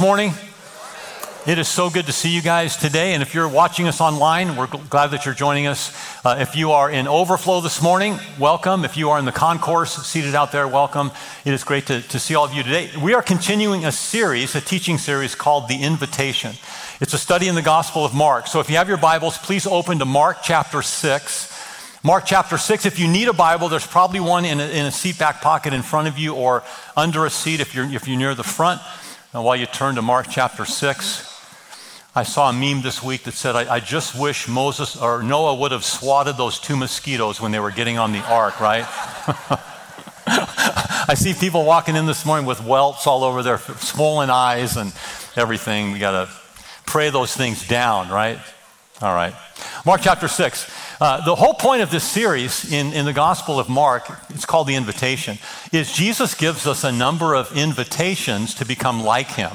morning. It is so good to see you guys today. And if you're watching us online, we're glad that you're joining us. If you are in overflow this morning, welcome. If you are in the concourse seated out there, welcome. It is great to see all of you today. We are continuing a teaching series called The Invitation. It's a study in the Gospel of Mark. So if you have your Bibles, please open to Mark chapter 6. Mark chapter 6. If you need a Bible, there's probably one in a seat back pocket in front of you or under a seat if you're near the front. And while you turn to Mark chapter 6, I saw a meme this week that said, I just wish Moses or Noah would have swatted those 2 mosquitoes when they were getting on the ark, right? I see people walking in this morning with welts all over their swollen eyes and everything. We got to pray those things down, right? All right. Mark chapter 6. The whole point of this series in the Gospel of Mark, it's called The Invitation, is Jesus gives us a number of invitations to become like him,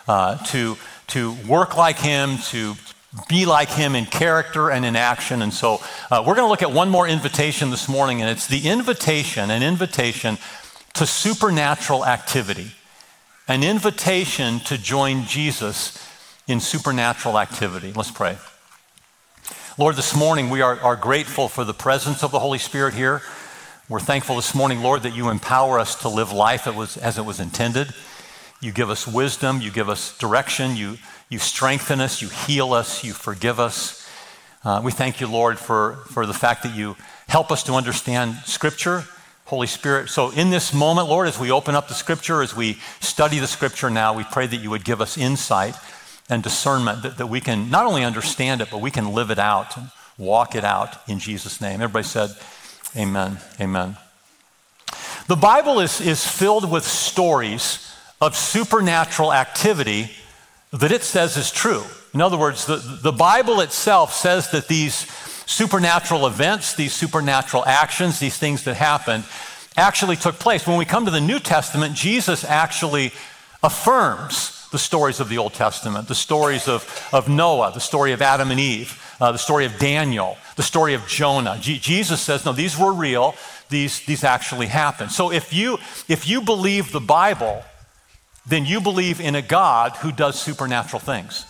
to work like him, to be like him in character and in action. And so we're going to look at one more invitation this morning, and it's an invitation to supernatural activity, an invitation to join Jesus in supernatural activity. Let's pray. Lord, this morning we are grateful for the presence of the Holy Spirit here. We're thankful this morning, Lord, that you empower us to live life as it was intended. You give us wisdom, you give us direction, you strengthen us, you heal us, you forgive us. We thank you, Lord, for the fact that you help us to understand Scripture, Holy Spirit. So in this moment, Lord, as we open up the Scripture, as we study the Scripture now, we pray that you would give us insight and discernment, that we can not only understand it, but we can live it out and walk it out in Jesus' name. Everybody said, amen, amen. The Bible is filled with stories of supernatural activity that it says is true. In other words, the Bible itself says that these supernatural events, these supernatural actions, these things that happened actually took place. When we come to the New Testament, Jesus actually affirms the stories of the Old Testament, the stories of Noah, the story of Adam and Eve, the story of Daniel, the story of Jonah. Jesus says, no, these were real. These actually happened. So if you believe the Bible, then you believe in a God who does supernatural things.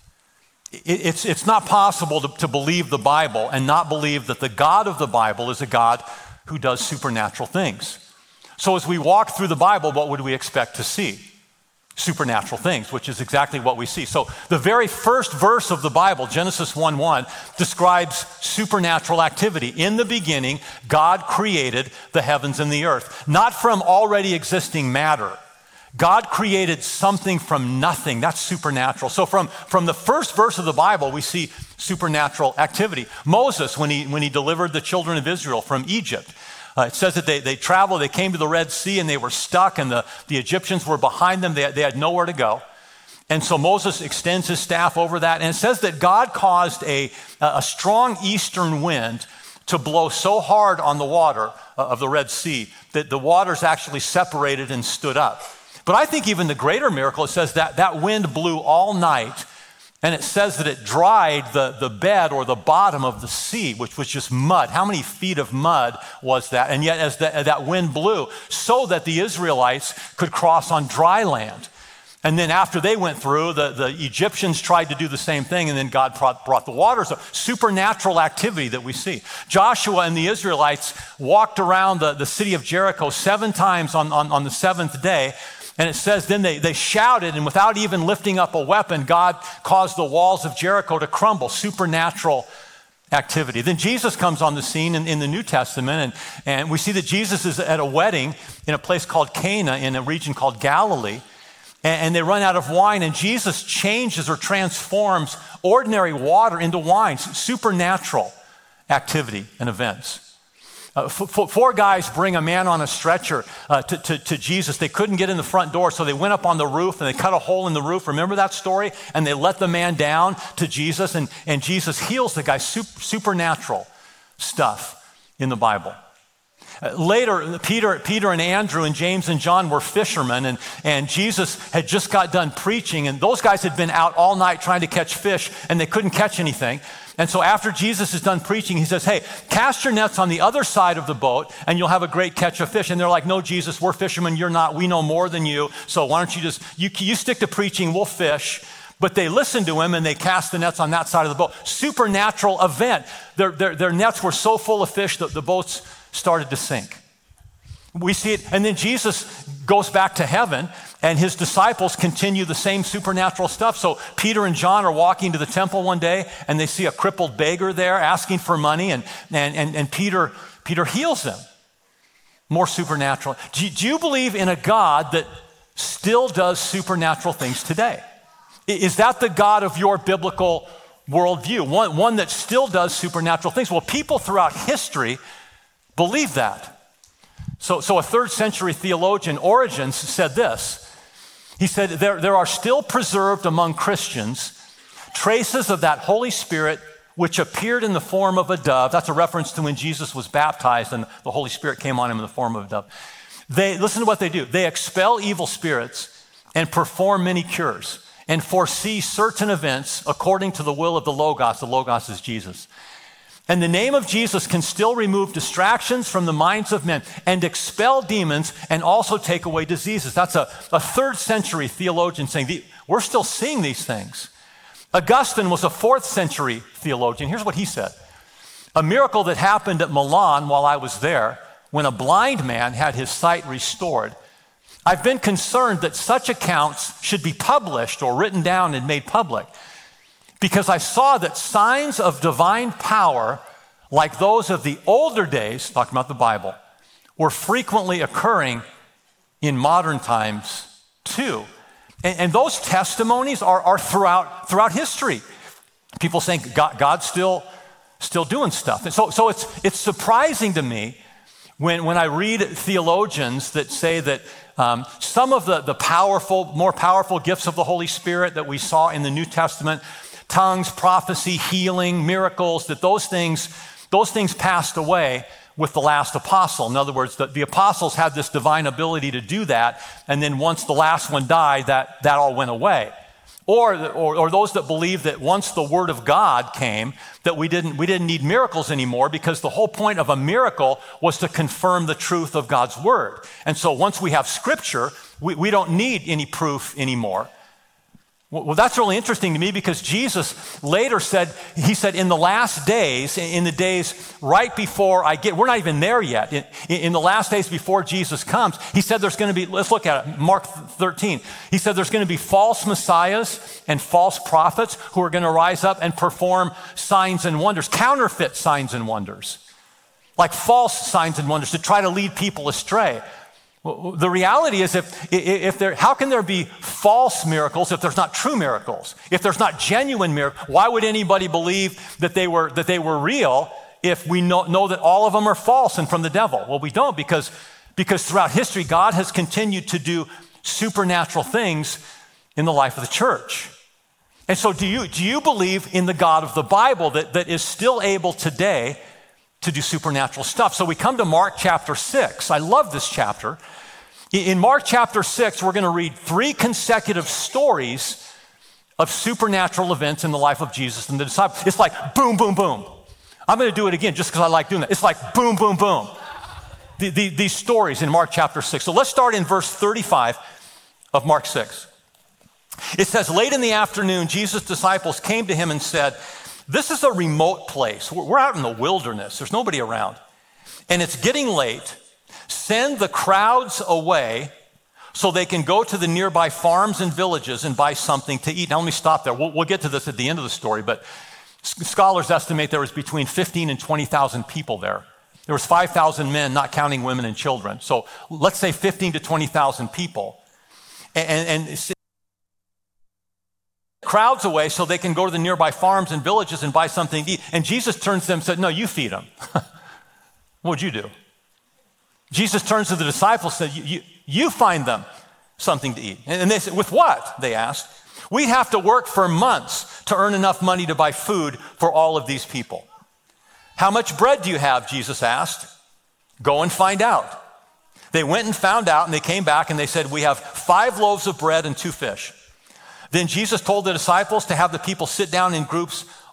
It's not possible to believe the Bible and not believe that the God of the Bible is a God who does supernatural things. So as we walk through the Bible, what would we expect to see? Supernatural things, which is exactly what we see. So the very first verse of the Bible, Genesis 1:1, describes supernatural activity. In the beginning, God created the heavens and the earth, not from already existing matter. God created something from nothing. That's supernatural. So from the first verse of the Bible, we see supernatural activity. Moses, when he delivered the children of Israel from Egypt, it says that they traveled, they came to the Red Sea, and they were stuck, and the Egyptians were behind them. They had nowhere to go. And so Moses extends his staff over that, and it says that God caused a strong eastern wind to blow so hard on the water of the Red Sea that the waters actually separated and stood up. But I think even the greater miracle, it says that wind blew all night, and it says that it dried the bed or the bottom of the sea, which was just mud. How many feet of mud was that? And yet as that wind blew, so that the Israelites could cross on dry land. And then after they went through, the Egyptians tried to do the same thing, and then God brought the waters. So supernatural activity that we see. Joshua and the Israelites walked around the city of Jericho 7 times on the 7th day. And it says then they shouted, and without even lifting up a weapon, God caused the walls of Jericho to crumble. Supernatural activity. Then Jesus comes on the scene in the New Testament, and we see that Jesus is at a wedding in a place called Cana in a region called Galilee. And they run out of wine, and Jesus changes or transforms ordinary water into wine. Supernatural activity and events. 4 guys bring a man on a stretcher to Jesus. They couldn't get in the front door, so they went up on the roof and they cut a hole in the roof. Remember that story? And they let the man down to Jesus, and Jesus heals the guy. Supernatural stuff in the Bible. Later, Peter and Andrew and James and John were fishermen, and Jesus had just got done preaching, and those guys had been out all night trying to catch fish, and they couldn't catch anything. And so after Jesus is done preaching, he says, hey, cast your nets on the other side of the boat and you'll have a great catch of fish. And they're like, no, Jesus, we're fishermen. You're not. We know more than you. So why don't you just, you stick to preaching, we'll fish. But they listened to him and they cast the nets on that side of the boat. Supernatural event. Their nets were so full of fish that the boats started to sink. We see it. And then Jesus goes back to heaven and his disciples continue the same supernatural stuff. So Peter and John are walking to the temple one day and they see a crippled beggar there asking for money and Peter heals them. More supernatural. Do you believe in a God that still does supernatural things today? Is that the God of your biblical worldview? One that still does supernatural things? Well, people throughout history believe that. So a 3rd century theologian, Origen, said this. He said, there are still preserved among Christians traces of that Holy Spirit which appeared in the form of a dove. That's a reference to when Jesus was baptized and the Holy Spirit came on him in the form of a dove. Listen to what they do. They expel evil spirits and perform many cures and foresee certain events according to the will of the Logos. The Logos is Jesus. And the name of Jesus can still remove distractions from the minds of men and expel demons and also take away diseases. That's a 3rd century theologian saying, we're still seeing these things. Augustine was a 4th century theologian. Here's what he said. A miracle that happened at Milan while I was there, when a blind man had his sight restored. I've been concerned that such accounts should be published or written down and made public, because I saw that signs of divine power, like those of the older days, talking about the Bible, were frequently occurring in modern times too. And those testimonies are throughout history. People saying God's still doing stuff. And so it's surprising to me when I read theologians that say that some of the more powerful gifts of the Holy Spirit that we saw in the New Testament, tongues, prophecy, healing, miracles, that those things passed away with the last apostle. In other words, the apostles had this divine ability to do that, and then once the last one died, that all went away. Or those that believe that once the word of God came, that we didn't need miracles anymore, because the whole point of a miracle was to confirm the truth of God's word. And so once we have scripture, we don't need any proof anymore. Well, that's really interesting to me, because Jesus later said, in the last days, in the days right before we're not even there yet. In the last days before Jesus comes, he said there's going to be, let's look at it, Mark 13. He said there's going to be false messiahs and false prophets who are going to rise up and perform signs and wonders, counterfeit signs and wonders, like false signs and wonders to try to lead people astray. The reality is, how can there be false miracles if there's not true miracles? If there's not genuine miracles, why would anybody believe that they were real if we know that all of them are false and from the devil? Well, we don't, because throughout history, God has continued to do supernatural things in the life of the church. And so do you believe in the God of the Bible that is still able today to do supernatural stuff? So we come to Mark chapter 6. I love this chapter. In Mark chapter 6, we're going to read 3 consecutive stories of supernatural events in the life of Jesus and the disciples. It's like boom, boom, boom. I'm going to do it again just because I like doing that. It's like boom, boom, boom. These stories in Mark chapter 6. So let's start in verse 35 of Mark 6. It says, late in the afternoon, Jesus' disciples came to him and said, this is a remote place. We're out in the wilderness. There's nobody around. And it's getting late. Send the crowds away so they can go to the nearby farms and villages and buy something to eat. Now, let me stop there. We'll get to this at the end of the story, but scholars estimate there was between 15 and 20,000 people there. There was 5,000 men, not counting women and children. So let's say 15 to 20,000 people. And crowds away so they can go to the nearby farms and villages and buy something to eat. And Jesus turns to them and said, no, you feed them. What would you do? Jesus turns to the disciples and said, you find them something to eat. And they said, with what? They asked. We'd have to work for months to earn enough money to buy food for all of these people. How much bread do you have? Jesus asked. Go and find out. They went and found out, and they came back and they said, we have 5 loaves of bread and 2 fish. Then Jesus told the disciples to have the people sit down in groups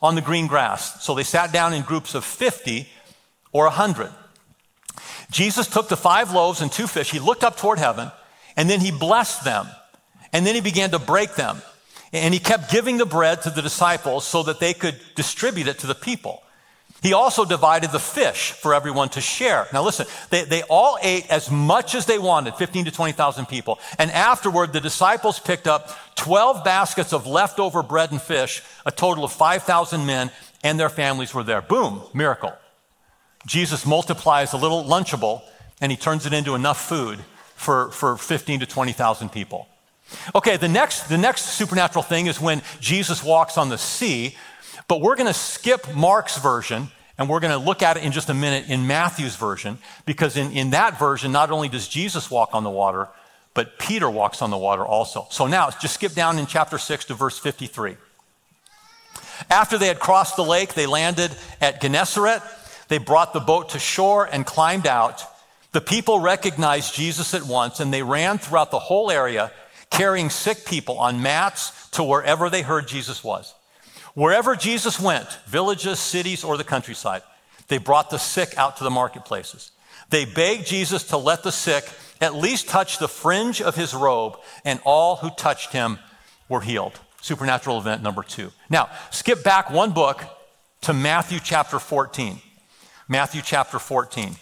on the green grass. So they sat down in groups of 50 or 100. Jesus took the 5 loaves and 2 fish. He looked up toward heaven, and then he blessed them. And then he began to break them. And he kept giving the bread to the disciples so that they could distribute it to the people. He also divided the fish for everyone to share. Now listen, they all ate as much as they wanted, 15 to 20,000 people. And afterward, the disciples picked up 12 baskets of leftover bread and fish. A total of 5,000 men and their families were there. Boom, miracle. Jesus multiplies a little Lunchable, and he turns it into enough food for 15 to 20,000 people. Okay, the next supernatural thing is when Jesus walks on the sea. But we're going to skip Mark's version, and we're going to look at it in just a minute in Matthew's version, because in that version, not only does Jesus walk on the water, but Peter walks on the water also. So now, just skip down in chapter 6 to verse 53. After they had crossed the lake, they landed at Gennesaret. They brought the boat to shore and climbed out. The people recognized Jesus at once, and they ran throughout the whole area, carrying sick people on mats to wherever they heard Jesus was. Wherever Jesus went, villages, cities, or the countryside, they brought the sick out to the marketplaces. They begged Jesus to let the sick at least touch the fringe of his robe, and all who touched him were healed. Supernatural event number 2. Now, skip back one book to Matthew chapter 14. Matthew chapter 14.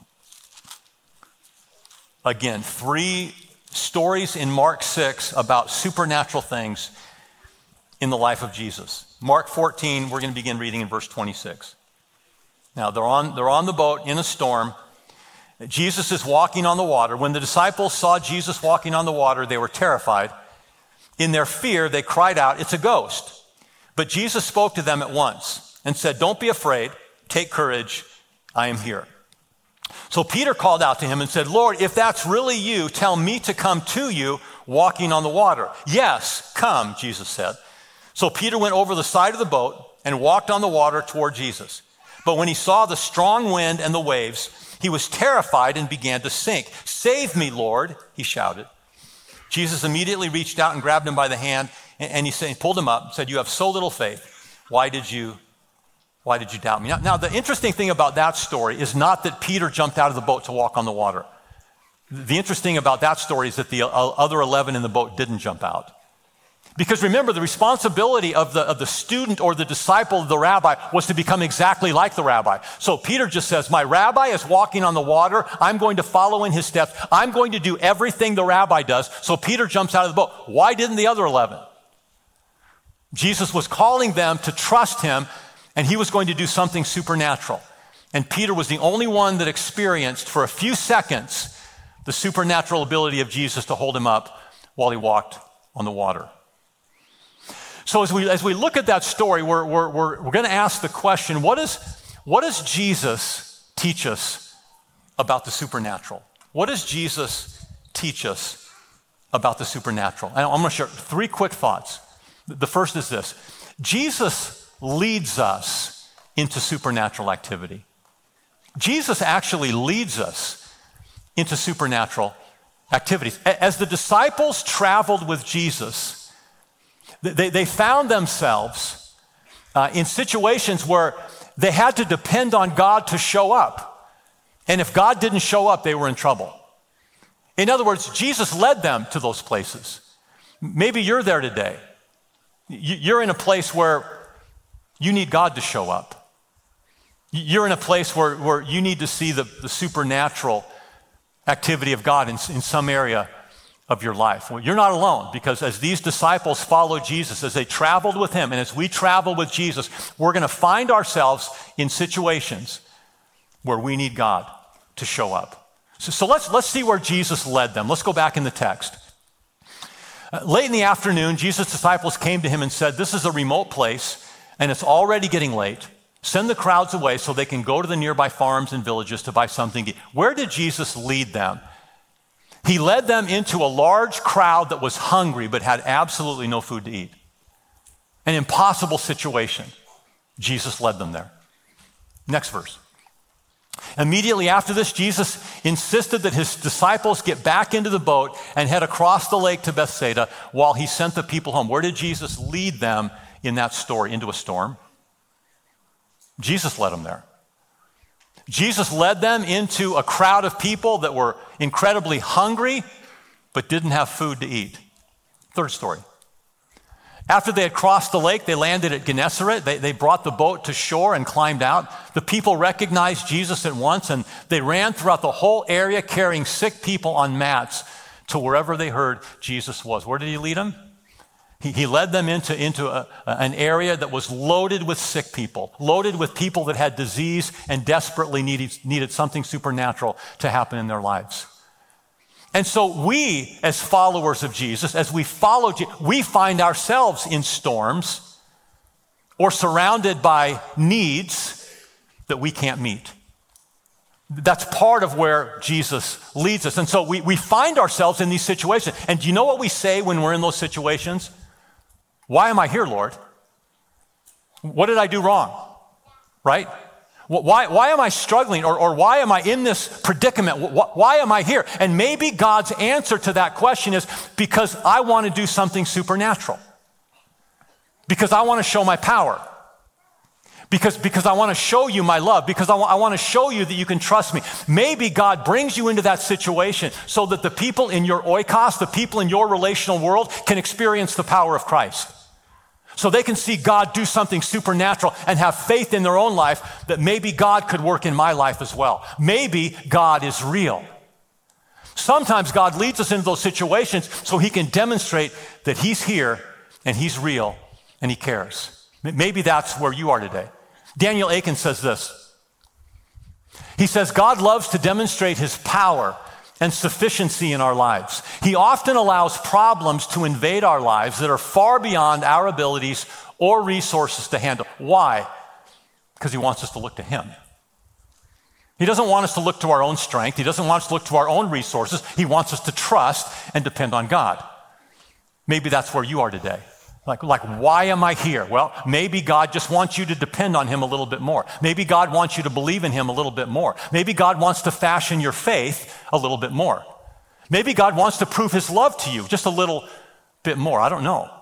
Again, 3 stories in Mark 6 about supernatural things in the life of Jesus. Mark 14, we're going to begin reading in verse 26. Now, they're on the boat in a storm. Jesus is walking on the water. When the disciples saw Jesus walking on the water, they were terrified. In their fear, they cried out, "It's a ghost." But Jesus spoke to them at once and said, "Don't be afraid. Take courage. I am here." So Peter called out to him and said, "Lord, if that's really you, tell me to come to you walking on the water." "Yes, come," Jesus said. So Peter went over the side of the boat and walked on the water toward Jesus. But when he saw the strong wind and the waves, he was terrified and began to sink. "Save me, Lord," he shouted. Jesus immediately reached out and grabbed him by the hand, and he pulled him up and said, "You have so little faith. Why did you doubt me?" Now, the interesting thing about that story is not that Peter jumped out of the boat to walk on the water. The interesting about that story is that the other 11 in the boat didn't jump out. Because remember, the responsibility of the student or the disciple of the rabbi was to become exactly like the rabbi. So Peter just says, "My rabbi is walking on the water. I'm going to follow in his steps. I'm going to do everything the rabbi does." So Peter jumps out of the boat. Why didn't the other 11? Jesus was calling them to trust him, and he was going to do something supernatural. And Peter was the only one that experienced for a few seconds the supernatural ability of Jesus to hold him up while he walked on the water. So as we look at that story, we're going to ask the question, what does Jesus teach us about the supernatural? What does Jesus teach us about the supernatural? And I'm going to share 3 quick thoughts. The first is this: Jesus leads us into supernatural activity. Jesus actually leads us into supernatural activities. As the disciples traveled with Jesus, they found themselves in situations where they had to depend on God to show up. And if God didn't show up, they were in trouble. In other words, Jesus led them to those places. Maybe you're there today. You're in a place where you need God to show up. You're in a place where you need to see the supernatural activity of God in some area of your life. Well, you're not alone, because as these disciples followed Jesus, as they traveled with him, and as we travel with Jesus, we're going to find ourselves in situations where we need God to show up. So let's see where Jesus led them. Let's go back in the text. Late in the afternoon, Jesus' disciples came to him and said, "This is a remote place, and it's already getting late. Send the crowds away so they can go to the nearby farms and villages to buy something to eat." Where did Jesus lead them? He led them into a large crowd that was hungry but had absolutely no food to eat. An impossible situation. Jesus led them there. Next verse. Immediately after this, Jesus insisted that his disciples get back into the boat and head across the lake to Bethsaida while he sent the people home. Where did Jesus lead them in that story? Into a storm. Jesus led them there. Jesus led them into a crowd of people that were incredibly hungry, but didn't have food to eat. Third story. After they had crossed the lake, they landed at Gennesaret. They brought the boat to shore and climbed out. The people recognized Jesus at once, and they ran throughout the whole area carrying sick people on mats to wherever they heard Jesus was. Where did he lead them? He led them into an area that was loaded with sick people, loaded with people that had disease and desperately needed something supernatural to happen in their lives. And so we, as followers of Jesus, as we follow Jesus, we find ourselves in storms or surrounded by needs that we can't meet. That's part of where Jesus leads us. And so we find ourselves in these situations. And do you know what we say when we're in those situations? Why am I here, Lord? What did I do wrong? Right? Why am I struggling? Or why am I in this predicament? Why am I here? And maybe God's answer to that question is because I want to do something supernatural. Because I want to show my power. Because I want to show you my love. Because I want to show you that you can trust me. Maybe God brings you into that situation so that the people in your oikos, the people in your relational world, can experience the power of Christ. So they can see God do something supernatural and have faith in their own life that maybe God could work in my life as well. Maybe God is real. Sometimes God leads us into those situations so he can demonstrate that he's here and he's real and he cares. Maybe that's where you are today. Daniel Akin says this. He says, God loves to demonstrate his power and sufficiency in our lives. He often allows problems to invade our lives that are far beyond our abilities or resources to handle. Why? Because he wants us to look to him. He doesn't want us to look to our own strength. He doesn't want us to look to our own resources. He wants us to trust and depend on God. Maybe that's where you are today. Like, why am I here? Well, maybe God just wants you to depend on him a little bit more. Maybe God wants you to believe in him a little bit more. Maybe God wants to fashion your faith a little bit more. Maybe God wants to prove his love to you just a little bit more. I don't know.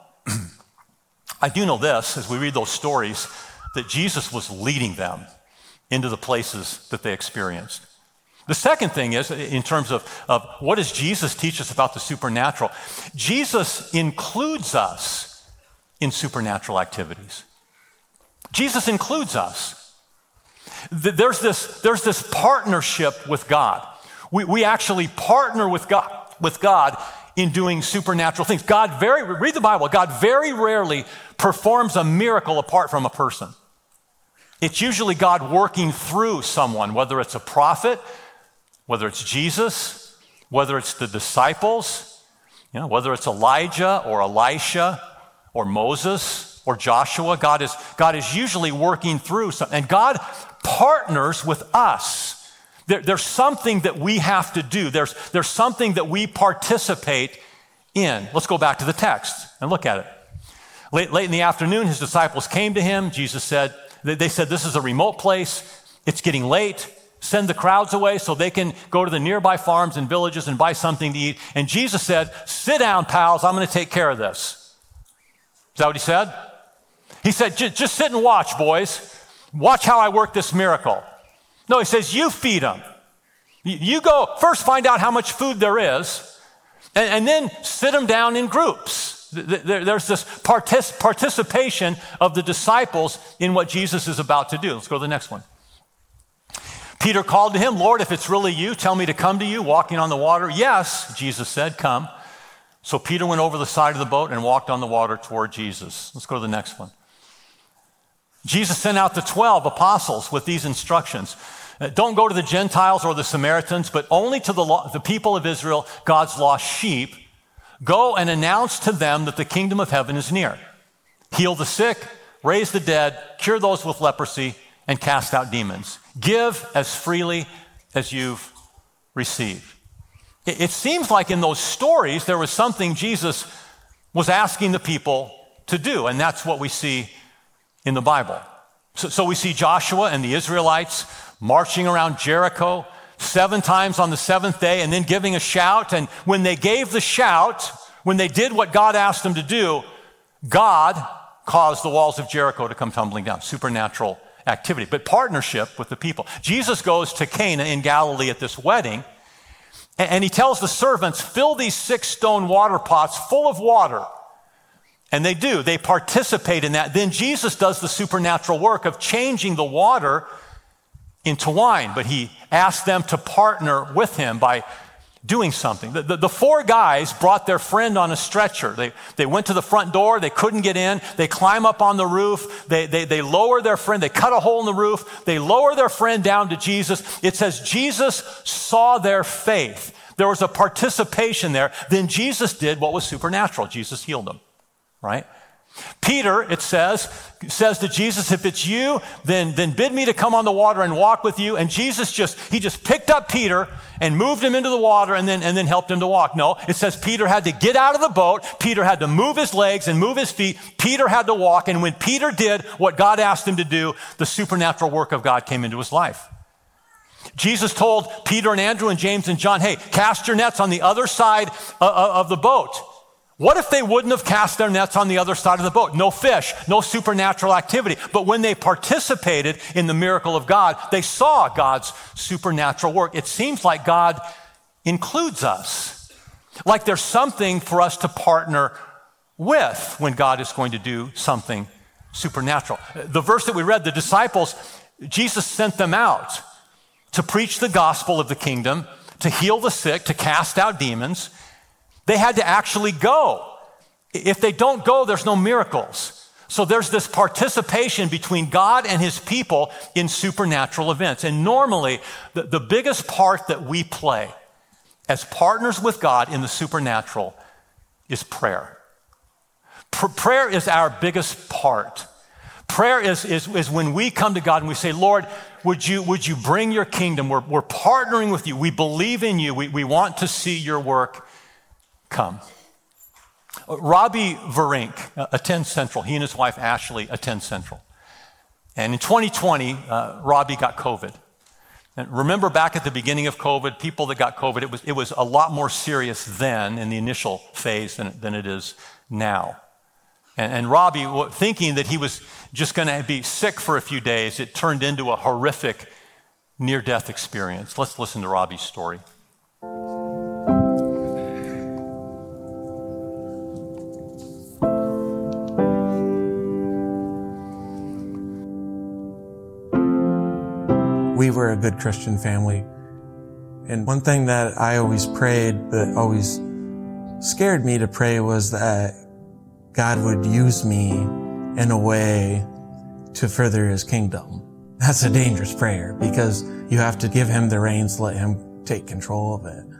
I do know this, as we read those stories, that Jesus was leading them into the places that they experienced. The second thing is, in terms of what does Jesus teach us about the supernatural? Jesus includes us in supernatural activities. Jesus includes us. There's this partnership with God. We actually partner with God in doing supernatural things. Read the Bible. God very rarely performs a miracle apart from a person. It's usually God working through someone, whether it's a prophet, whether it's Jesus, whether it's the disciples, whether it's Elijah or Elisha, or Moses, or Joshua. God is usually working through something. And God partners with us. There's something that we have to do. There's something that we participate in. Let's go back to the text and look at it. Late in the afternoon, his disciples came to him. Jesus said, they said, this is a remote place. It's getting late. Send the crowds away so they can go to the nearby farms and villages and buy something to eat. And Jesus said, sit down, pals. I'm going to take care of this. Is that what he said? He said, just sit and watch, boys. Watch how I work this miracle. No, he says, you feed them. You go first find out how much food there is, and then sit them down in groups. There's this participation of the disciples in what Jesus is about to do. Let's go to the next one. Peter called to him, Lord, if it's really you, tell me to come to you, walking on the water. Yes, Jesus said, come. So Peter went over the side of the boat and walked on the water toward Jesus. Let's go to the next one. Jesus sent out the 12 apostles with these instructions. Don't go to the Gentiles or the Samaritans, but only to the people of Israel, God's lost sheep. Go and announce to them that the kingdom of heaven is near. Heal the sick, raise the dead, cure those with leprosy, and cast out demons. Give as freely as you've received. It seems like in those stories, there was something Jesus was asking the people to do, and that's what we see in the Bible. So we see Joshua and the Israelites marching around Jericho 7 times on the 7th day and then giving a shout. And when they gave the shout, when they did what God asked them to do, God caused the walls of Jericho to come tumbling down. Supernatural activity, but partnership with the people. Jesus goes to Cana in Galilee at this wedding, and he tells the servants, fill these 6 stone water pots full of water. And they do. They participate in that. Then Jesus does the supernatural work of changing the water into wine, but he asked them to partner with him by doing something. The 4 guys brought their friend on a stretcher. They went to the front door. They couldn't get in. They climb up on the roof. They lower their friend. They cut a hole in the roof. They lower their friend down to Jesus. It says Jesus saw their faith. There was a participation there. Then Jesus did what was supernatural. Jesus healed them, right? Peter, it says to Jesus, if it's you, then bid me to come on the water and walk with you. And Jesus he just picked up Peter and moved him into the water and then helped him to walk. No, it says Peter had to get out of the boat. Peter had to move his legs and move his feet. Peter had to walk. And when Peter did what God asked him to do, the supernatural work of God came into his life. Jesus told Peter and Andrew and James and John, hey, cast your nets on the other side of the boat. What if they wouldn't have cast their nets on the other side of the boat? No fish, no supernatural activity. But when they participated in the miracle of God, they saw God's supernatural work. It seems like God includes us, like there's something for us to partner with when God is going to do something supernatural. The verse that we read, the disciples, Jesus sent them out to preach the gospel of the kingdom, to heal the sick, to cast out demons. They had to actually go. If they don't go, there's no miracles. So there's this participation between God and his people in supernatural events. And normally, the biggest part that we play as partners with God in the supernatural is prayer. Prayer is our biggest part. Prayer is when we come to God and we say, Lord, would you bring your kingdom? We're partnering with you. We believe in you. We want to see your work come. Robbie Verink attends Central. He and his wife Ashley attend Central. And in 2020, Robbie got COVID. And remember back at the beginning of COVID, people that got COVID, it was a lot more serious then in the initial phase than it is now. And Robbie, thinking that he was just going to be sick for a few days, it turned into a horrific near-death experience. Let's listen to Robbie's story. We were a good Christian family. And one thing that I always prayed, but always scared me to pray, was that God would use me in a way to further his kingdom. That's a dangerous prayer because you have to give him the reins, let him take control of it.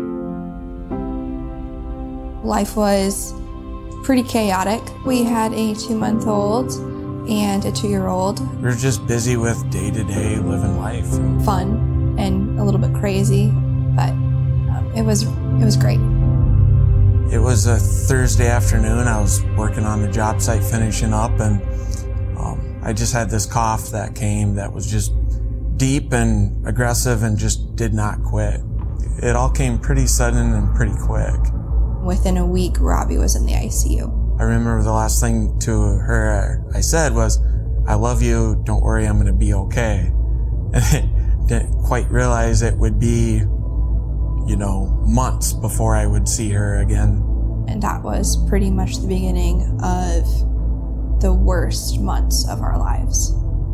Life was pretty chaotic. We had a 2-month-old and a 2-year-old. We were just busy with day-to-day living life. Fun and a little bit crazy, but it was great. It was a Thursday afternoon. I was working on the job site finishing up, and I just had this cough that came that was just deep and aggressive and just did not quit. It all came pretty sudden and pretty quick. Within a week, Robbie was in the ICU. I remember the last thing to her I said was, I love you, don't worry, I'm going to be okay. And I didn't quite realize it would be, months before I would see her again. And that was pretty much the beginning of the worst months of our lives.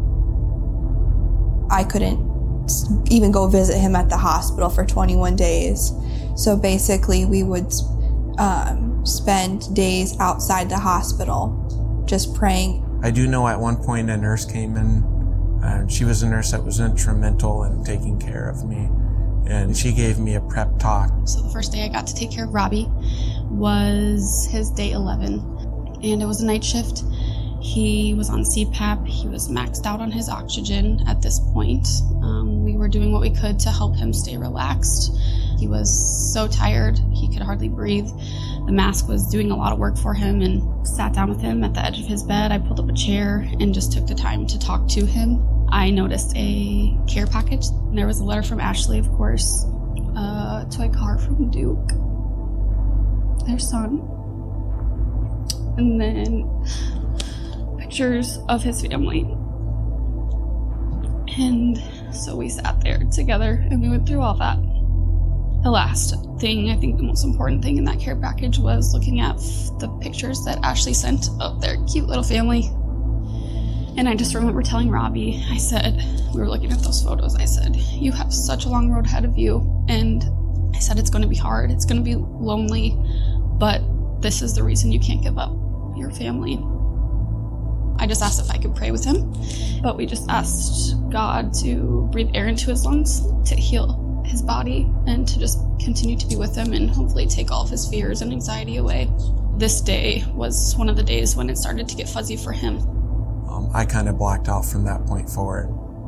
I couldn't even go visit him at the hospital for 21 days. So basically we would spend days outside the hospital just praying. I do know at one point a nurse came in. She was a nurse that was instrumental in taking care of me. And she gave me a prep talk. So the first day I got to take care of Robbie was his day 11. And it was a night shift. He was on CPAP. He was maxed out on his oxygen at this point. We were doing what we could to help him stay relaxed. He was so tired, he could hardly breathe. The mask was doing a lot of work for him, and sat down with him at the edge of his bed. I pulled up a chair and just took the time to talk to him. I noticed a care package. And there was a letter from Ashley, of course, a toy car from Duke, their son, and then pictures of his family. And so we sat there together and we went through all that. The last thing, I think the most important thing in that care package was looking at the pictures that Ashley sent of their cute little family. And I just remember telling Robbie, I said, we were looking at those photos, I said, you have such a long road ahead of you. And I said, it's going to be hard, it's going to be lonely, but this is the reason you can't give up your family. I just asked if I could pray with him, but we just asked God to breathe air into his lungs, to heal his body, and to just continue to be with him and hopefully take all of his fears and anxiety away. This day was one of the days when it started to get fuzzy for him. I kind of blocked out from that point forward.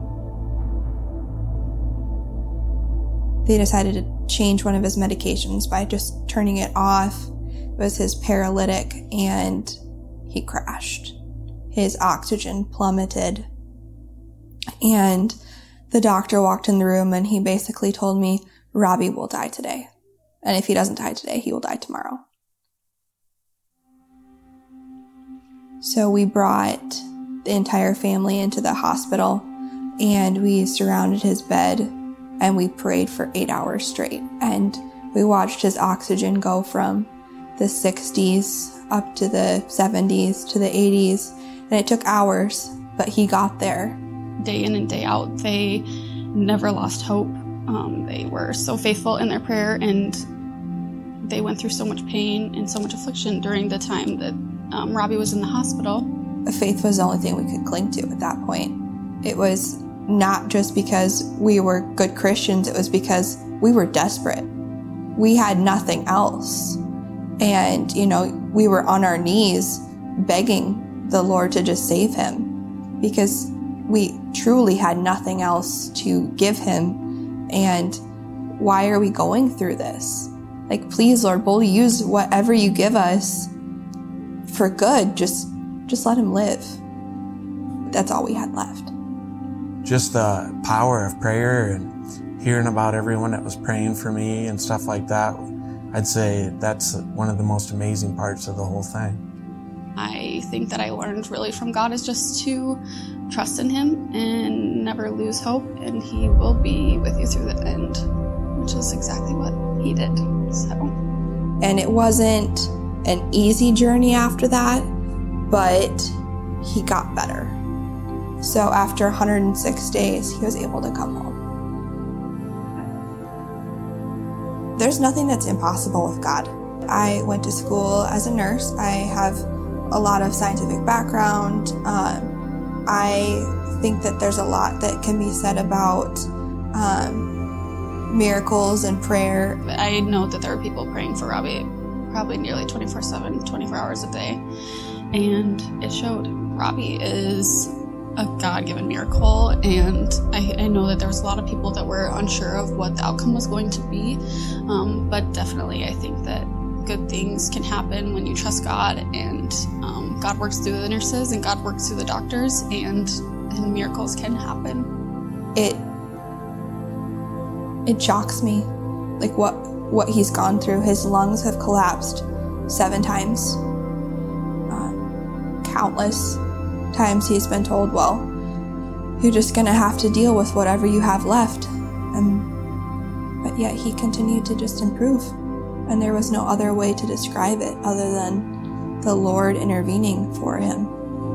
They decided to change one of his medications by just turning it off. It was his paralytic, and he crashed. His oxygen plummeted. And the doctor walked in the room and he basically told me, Robbie will die today. And if he doesn't die today, he will die tomorrow. So we brought the entire family into the hospital and we surrounded his bed and we prayed for 8 hours straight. And we watched his oxygen go from the 60s up to the 70s to the 80s. And it took hours, but he got there. Day in and day out, they never lost hope. They were so faithful in their prayer, and they went through so much pain and so much affliction during the time that Robbie was in the hospital. Faith was the only thing we could cling to at that point. It was not just because we were good Christians, it was because we were desperate. We had nothing else. And, we were on our knees begging the Lord to just save him because we truly had nothing else to give him. And why are we going through this? Please, Lord, we'll use whatever you give us for good. Just let him live. That's all we had left. Just the power of prayer and hearing about everyone that was praying for me and stuff like that, I'd say that's one of the most amazing parts of the whole thing. I think that I learned really from God is just to trust in him and never lose hope, and he will be with you through the end, which is exactly what he did. And it wasn't an easy journey after that, but he got better. So after 106 days, he was able to come home. There's nothing that's impossible with God. I went to school as a nurse. I have a lot of scientific background. I think that there's a lot that can be said about miracles and prayer. I know that there are people praying for Robbie probably nearly 24/7, 24 hours a day, and it showed. Robbie is a God-given miracle, and I know that there was a lot of people that were unsure of what the outcome was going to be, but definitely I think that good things can happen when you trust God, and God works through the nurses and God works through the doctors, and miracles can happen. It shocks me, what he's gone through. His lungs have collapsed 7 times. Countless times he's been told, well, you're just gonna have to deal with whatever you have left. But yet he continued to just improve. And there was no other way to describe it other than the Lord intervening for him.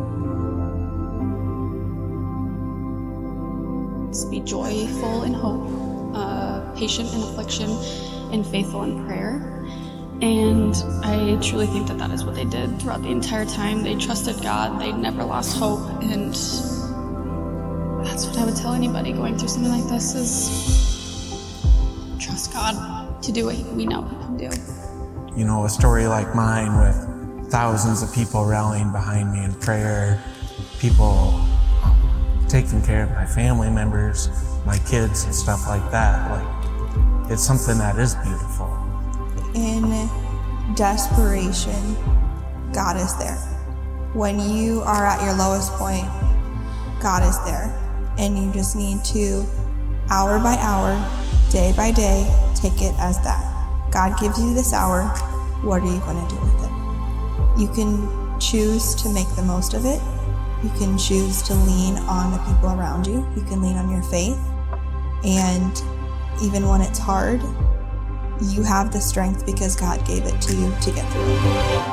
Just be joyful in hope, patient in affliction, and faithful in prayer. And I truly think that that is what they did throughout the entire time. They trusted God, they never lost hope, and that's what I would tell anybody going through something like this is trust God to do what we know he can do. A story like mine with thousands of people rallying behind me in prayer, people taking care of my family members, my kids and stuff like that, it's something that is beautiful. In desperation, God is there. When you are at your lowest point, God is there. And you just need to, hour by hour, day by day, take it as that. God gives you this hour, what are you going to do with it? You can choose to make the most of it, You can choose to lean on the people around you. You can lean on your faith. And even when it's hard, you have the strength because God gave it to you to get through it.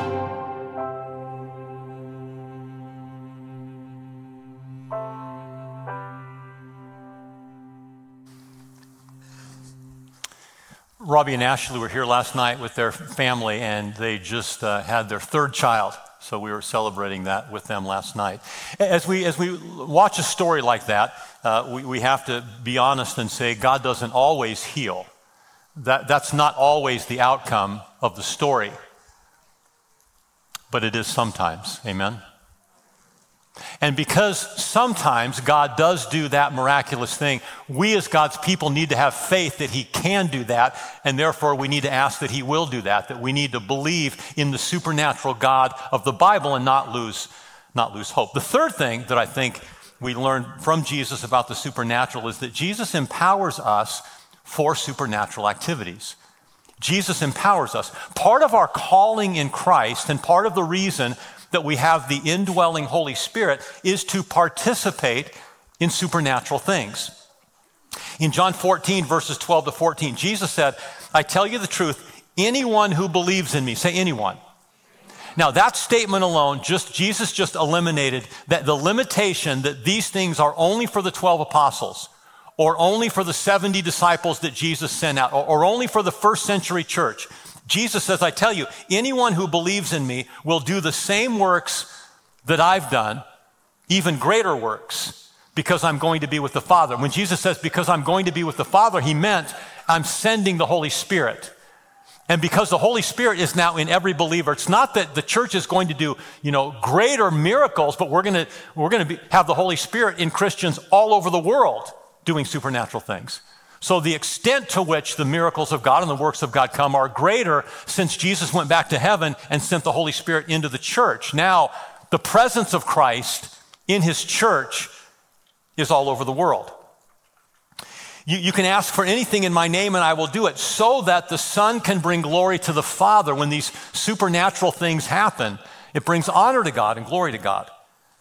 Robbie and Ashley were here last night with their family, and they just had their third child. So we were celebrating that with them last night. As we watch a story like that, we have to be honest and say God doesn't always heal. That's not always the outcome of the story, but it is sometimes. Amen? And because sometimes God does do that miraculous thing, we as God's people need to have faith that he can do that, and therefore we need to ask that he will do that we need to believe in the supernatural God of the Bible and not lose hope. The third thing that I think we learn from Jesus about the supernatural is that Jesus empowers us for supernatural activities. Jesus empowers us. Part of our calling in Christ and part of the reason that we have the indwelling Holy Spirit is to participate in supernatural things. In John 14, verses 12 to 14, Jesus said, I tell you the truth, anyone who believes in me, say anyone. Now that statement alone, Jesus just eliminated that the limitation that these things are only for the 12 apostles, or only for the 70 disciples that Jesus sent out, or only for the first century church. Jesus says, I tell you, anyone who believes in me will do the same works that I've done, even greater works, because I'm going to be with the Father. When Jesus says, because I'm going to be with the Father, he meant I'm sending the Holy Spirit. And because the Holy Spirit is now in every believer, it's not that the church is going to do, greater miracles, but we're going to have the Holy Spirit in Christians all over the world doing supernatural things. So the extent to which the miracles of God and the works of God come are greater since Jesus went back to heaven and sent the Holy Spirit into the church. Now, the presence of Christ in his church is all over the world. You can ask for anything in my name and I will do it, so that the Son can bring glory to the Father. When these supernatural things happen, it brings honor to God and glory to God.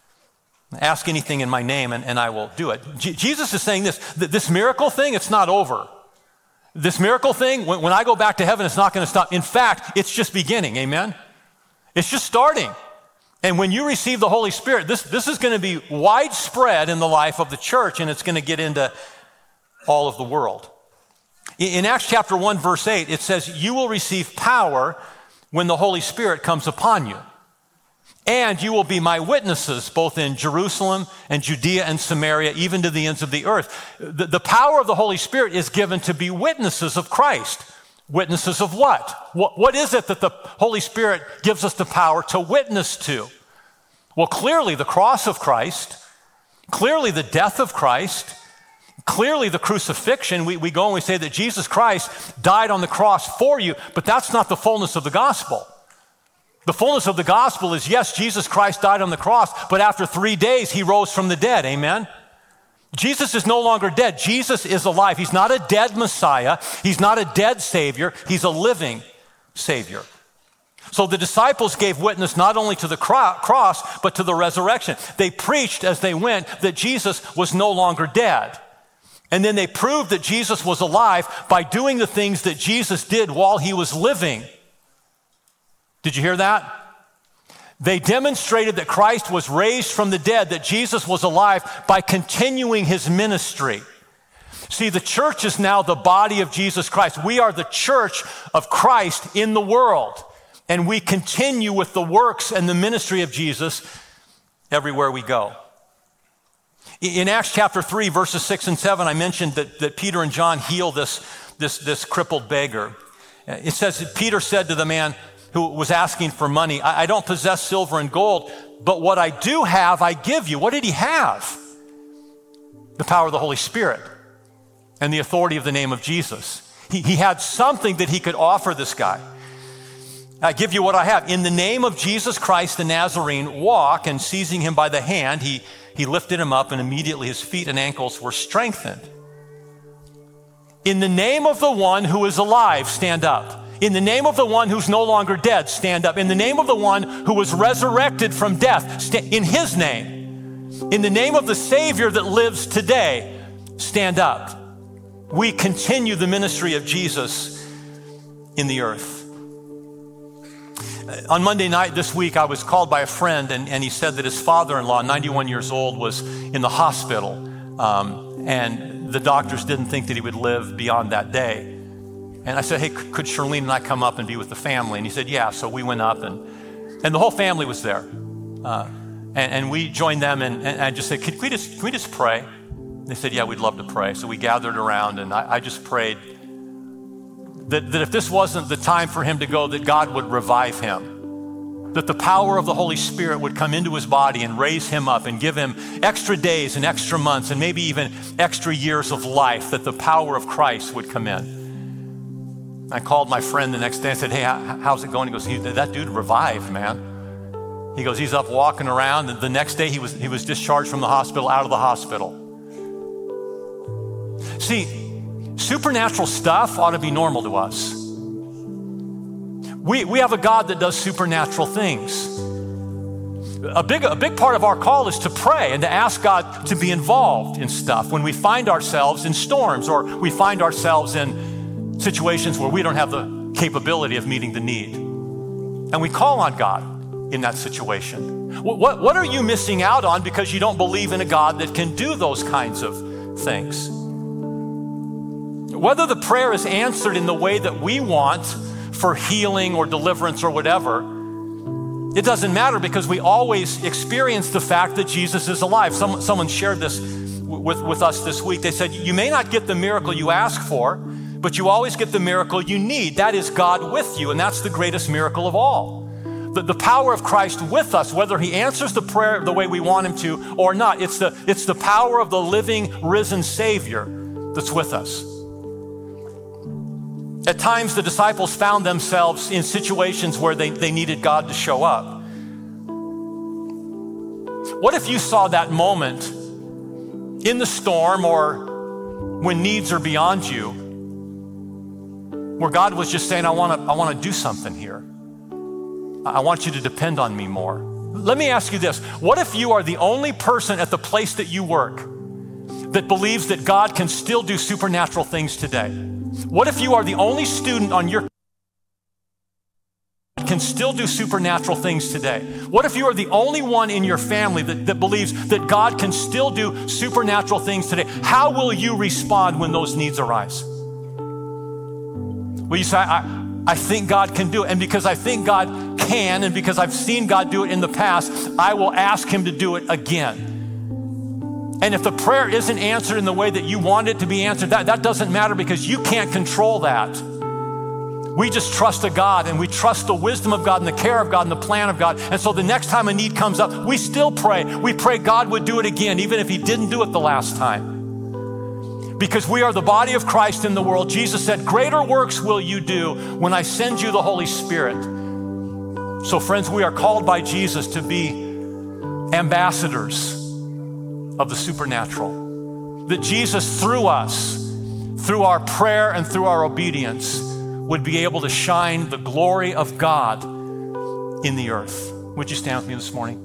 Ask anything in my name and I will do it. Jesus is saying this miracle thing, it's not over. This miracle thing, when I go back to heaven, it's not going to stop. In fact, it's just beginning, amen? It's just starting. And when you receive the Holy Spirit, this is going to be widespread in the life of the church, and it's going to get into all of the world. In Acts chapter 1, verse 8, it says, you will receive power when the Holy Spirit comes upon you. And you will be my witnesses, both in Jerusalem and Judea and Samaria, even to the ends of the earth. The power of the Holy Spirit is given to be witnesses of Christ. Witnesses of what? What is it that the Holy Spirit gives us the power to witness to? Well, clearly the cross of Christ, clearly the death of Christ, clearly the crucifixion. We go and we say that Jesus Christ died on the cross for you, but that's not the fullness of the gospel. The fullness of the gospel is, yes, Jesus Christ died on the cross, but after 3 days, he rose from the dead. Amen? Jesus is no longer dead. Jesus is alive. He's not a dead Messiah. He's not a dead Savior. He's a living Savior. So the disciples gave witness not only to the cross, but to the resurrection. They preached as they went that Jesus was no longer dead. And then they proved that Jesus was alive by doing the things that Jesus did while he was living. Did you hear that? They demonstrated that Christ was raised from the dead, that Jesus was alive by continuing his ministry. See, the church is now the body of Jesus Christ. We are the church of Christ in the world, and we continue with the works and the ministry of Jesus everywhere we go. In Acts chapter 3, verses 6 and 7, I mentioned that Peter and John heal this crippled beggar. It says that Peter said to the man who was asking for money, I don't possess silver and gold, but what I do have, I give you. What did he have? The power of the Holy Spirit and the authority of the name of Jesus. He had something that he could offer this guy. I give you what I have. In the name of Jesus Christ the Nazarene, walk, and seizing him by the hand, he lifted him up, and immediately his feet and ankles were strengthened. In the name of the one who is alive, stand up. In the name of the one who's no longer dead, stand up. In the name of the one who was resurrected from death, in his name. In the name of the Savior that lives today, stand up. We continue the ministry of Jesus in the earth. On Monday night this week, I was called by a friend, and he said that his father-in-law, 91 years old, was in the hospital, and the doctors didn't think that he would live beyond that day. And I said, hey, could Charlene and I come up and be with the family? And he said, yeah. So we went up, and the whole family was there. And we joined them, and I just said, can we just pray? They said, yeah, we'd love to pray. So we gathered around, and I just prayed that if this wasn't the time for him to go, that God would revive him, that the power of the Holy Spirit would come into his body and raise him up and give him extra days and extra months and maybe even extra years of life, that the power of Christ would come in. I called my friend the next day and said, hey, how's it going? He goes, that dude revived, man. He goes, he's up walking around. And the next day he was discharged from the hospital, out of the hospital. See, supernatural stuff ought to be normal to us. We have a God that does supernatural things. A big part of our call is to pray and to ask God to be involved in stuff when we find ourselves in storms or we find ourselves in situations where we don't have the capability of meeting the need. And we call on God in that situation. What are you missing out on because you don't believe in a God that can do those kinds of things? Whether the prayer is answered in the way that we want for healing or deliverance or whatever, it doesn't matter because we always experience the fact that Jesus is alive. Someone shared this with us this week. They said, you may not get the miracle you ask for, but you always get the miracle you need. That is God with you, and that's the greatest miracle of all. The power of Christ with us, whether he answers the prayer the way we want him to or not, it's the power of the living, risen Savior that's with us. At times, the disciples found themselves in situations where they needed God to show up. What if you saw that moment in the storm or when needs are beyond you, where God was just saying, I want to do something here. I want you to depend on me more. Let me ask you this. What if you are the only person at the place that you work that believes that God can still do supernatural things today? What if you are the only student on your can still do supernatural things today? What if you are the only one in your family that believes that God can still do supernatural things today? How will you respond when those needs arise? Will you say, I think God can do it, and because I think God can, and because I've seen God do it in the past, I will ask him to do it again. And if the prayer isn't answered in the way that you want it to be answered, that doesn't matter because you can't control that. We just trust a God, and we trust the wisdom of God and the care of God and the plan of God. And so the next time a need comes up, we still pray. We pray God would do it again, even if he didn't do it the last time. Because we are the body of Christ in the world. Jesus said, greater works will you do when I send you the Holy Spirit. So friends, we are called by Jesus to be ambassadors of the supernatural. That Jesus, through us, through our prayer and through our obedience, would be able to shine the glory of God in the earth. Would you stand with me this morning?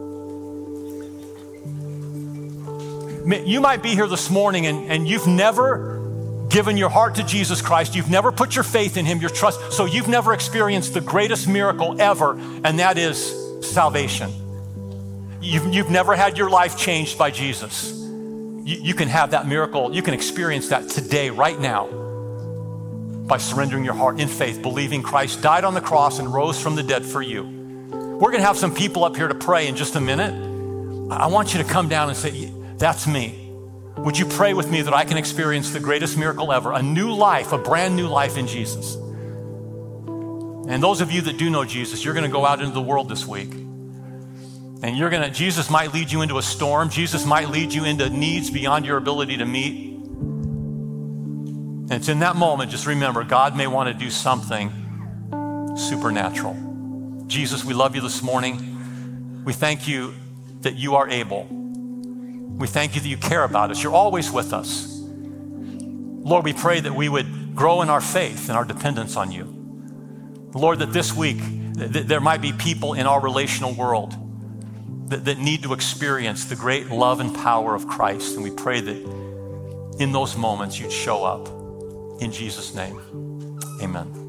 You might be here this morning and you've never given your heart to Jesus Christ. You've never put your faith in him, your trust. So you've never experienced the greatest miracle ever, and that is salvation. You've never had your life changed by Jesus. You can have that miracle. You can experience that today, right now, by surrendering your heart in faith, believing Christ died on the cross and rose from the dead for you. We're going to have some people up here to pray in just a minute. I want you to come down and say, that's me. Would you pray with me that I can experience the greatest miracle ever, a new life, a brand new life in Jesus? And those of you that do know Jesus, you're going to go out into the world this week. And Jesus might lead you into a storm. Jesus might lead you into needs beyond your ability to meet. And it's in that moment, just remember, God may want to do something supernatural. Jesus, we love you this morning. We thank you that you are able. We thank you that you care about us. You're always with us. Lord, we pray that we would grow in our faith and our dependence on you. Lord, that this week, there might be people in our relational world that need to experience the great love and power of Christ. And we pray that in those moments you'd show up. In Jesus' name, amen.